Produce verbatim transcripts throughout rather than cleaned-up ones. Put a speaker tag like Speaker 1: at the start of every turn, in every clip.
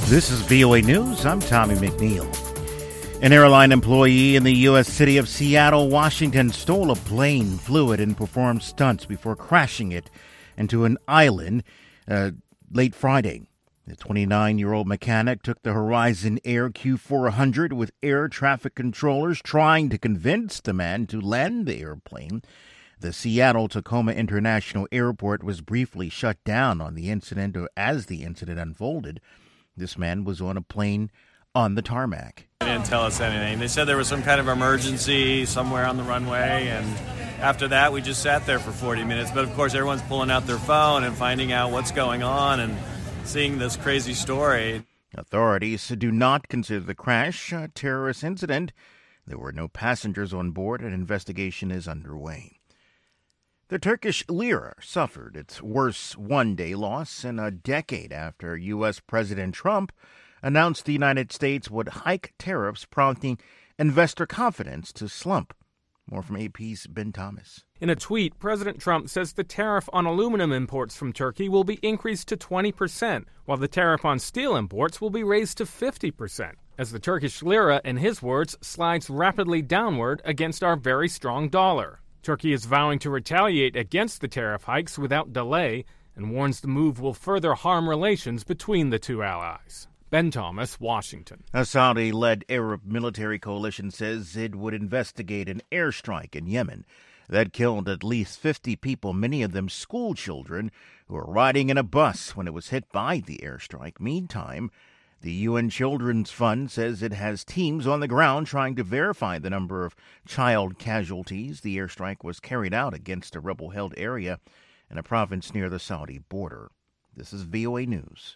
Speaker 1: This is V O A News. I'm Tommy McNeil. An airline employee in the U S city of Seattle, Washington, stole a plane, flew it, and performed stunts before crashing it into an island uh, late Friday. The twenty-nine-year-old mechanic took the Horizon Air Q four hundred with air traffic controllers trying to convince the man to land the airplane. The Seattle-Tacoma International Airport was briefly shut down on the incident or as the incident unfolded. This man was on a plane on the tarmac.
Speaker 2: They didn't tell us anything. They said there was some kind of emergency somewhere on the runway, and after that we just sat there for forty minutes. But of course everyone's pulling out their phone and finding out what's going on and seeing this crazy story.
Speaker 1: Authorities do not consider the crash a terrorist incident. There were no passengers on board. An investigation is underway. The Turkish lira suffered its worst one-day loss in a decade after U S. President Trump announced the United States would hike tariffs, prompting investor confidence to slump. More from A P's Ben Thomas.
Speaker 3: In a tweet, President Trump says the tariff on aluminum imports from Turkey will be increased to twenty percent, while the tariff on steel imports will be raised to fifty percent, as the Turkish lira, in his words, slides rapidly downward against our very strong dollar. Turkey is vowing to retaliate against the tariff hikes without delay and warns the move will further harm relations between the two allies. Ben Thomas, Washington.
Speaker 1: A Saudi-led Arab military coalition says it would investigate an airstrike in Yemen that killed at least fifty people, many of them school children, who were riding in a bus when it was hit by the airstrike. Meantime, the U N Children's Fund says it has teams on the ground trying to verify the number of child casualties. The airstrike was carried out against a rebel-held area in a province near the Saudi border. This is V O A News.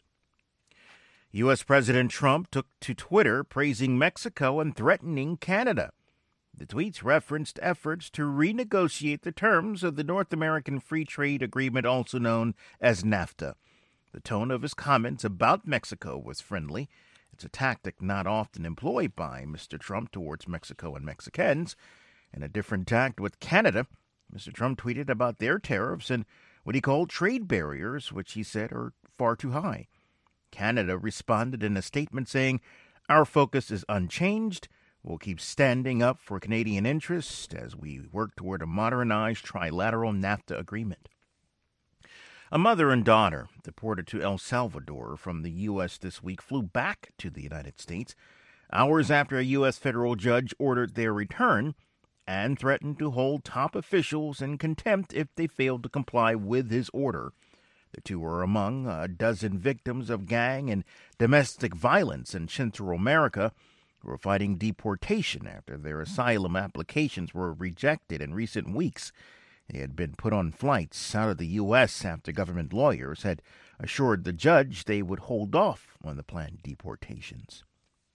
Speaker 1: U S. President Trump took to Twitter praising Mexico and threatening Canada. The tweets referenced efforts to renegotiate the terms of the North American Free Trade Agreement, also known as NAFTA. The tone of his comments about Mexico was friendly. It's a tactic not often employed by Mister Trump towards Mexico and Mexicans. In a different tact with Canada, Mister Trump tweeted about their tariffs and what he called trade barriers, which he said are far too high. Canada responded in a statement saying, "Our focus is unchanged. We'll keep standing up for Canadian interests as we work toward a modernized trilateral NAFTA agreement." A mother and daughter deported to El Salvador from the U S this week flew back to the United States hours after a U S federal judge ordered their return and threatened to hold top officials in contempt if they failed to comply with his order. The two were among a dozen victims of gang and domestic violence in Central America who were fighting deportation after their asylum applications were rejected in recent weeks. They had been put on flights out of the U S after government lawyers had assured the judge they would hold off on the planned deportations.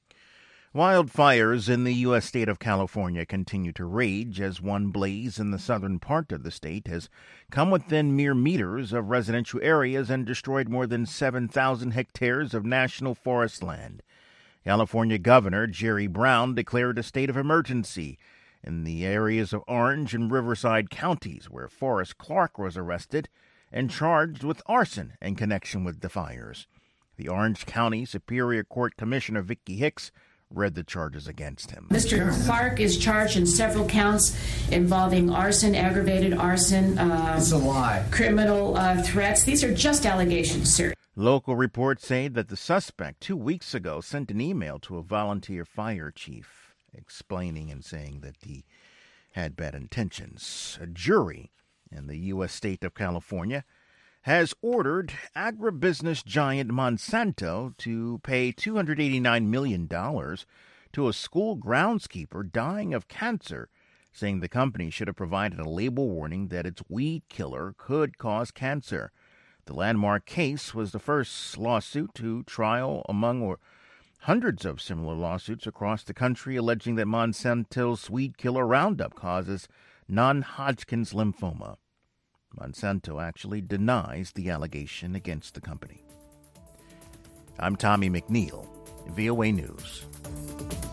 Speaker 1: Wildfires in the U S state of California continue to rage as one blaze in the southern part of the state has come within mere meters of residential areas and destroyed more than seven thousand hectares of national forest land. California Governor Jerry Brown declared a state of emergency in the areas of Orange and Riverside counties, where Forrest Clark was arrested and charged with arson in connection with the fires. The Orange County Superior Court Commissioner Vicky Hicks read the charges against him.
Speaker 4: Mister Clark is charged in several counts involving arson, aggravated arson, uh,
Speaker 5: it's a lie.
Speaker 4: criminal uh, threats. These are just allegations, sir.
Speaker 1: Local reports say that the suspect two weeks ago sent an email to a volunteer fire chief explaining and saying that he had bad intentions. A jury in the U S state of California has ordered agribusiness giant Monsanto to pay two hundred eighty-nine million dollars to a school groundskeeper dying of cancer, saying the company should have provided a label warning that its weed killer could cause cancer. The landmark case was the first lawsuit to trial among or hundreds of similar lawsuits across the country alleging that Monsanto's weed killer Roundup causes non-Hodgkin's lymphoma. Monsanto actually denies the allegation against the company. I'm Tommy McNeil, V O A News.